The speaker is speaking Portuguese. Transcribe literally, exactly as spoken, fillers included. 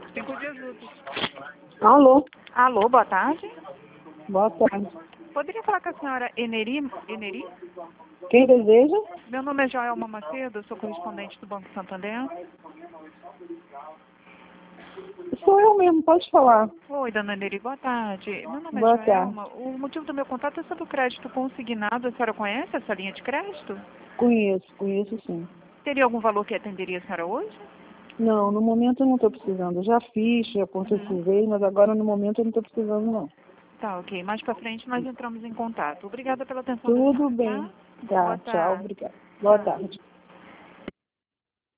Cinco dias úteis. Alô? Alô, boa tarde. Boa tarde. Poderia falar com a senhora Eneri? Eneri? Quem deseja? Meu nome é Joelma Macedo, sou correspondente do Banco Santander. Sou eu mesmo, pode falar. Oi, dona Eneri, boa tarde. Meu nome Boa é Joelma. tarde. O motivo do meu contato é sobre o crédito consignado. A senhora conhece essa linha de crédito? Conheço, conheço sim. Teria algum valor que atenderia a senhora hoje? Não, no momento eu não estou precisando. Eu já fiz, já precisei, mas agora no momento eu não estou precisando não. Tá, ok. Mais pra frente nós entramos em contato. Obrigada pela atenção da Tudo senhora, bem. tá? Boa Tá, tchau, tarde. obrigada. Boa Tchau. tarde.